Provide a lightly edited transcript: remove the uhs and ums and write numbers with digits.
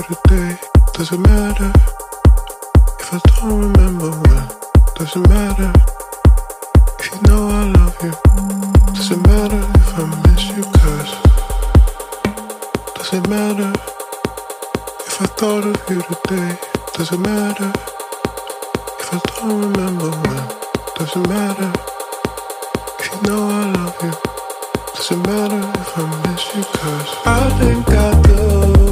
today? Does it matter if I don't remember when? Does it matter if you know I love you? Does it matter if I miss you? Cause does it matter if I thought of you today? Does it matter if I don't remember when? Does it matter if you know I love you? Does it matter if I miss you? Cause I think I do.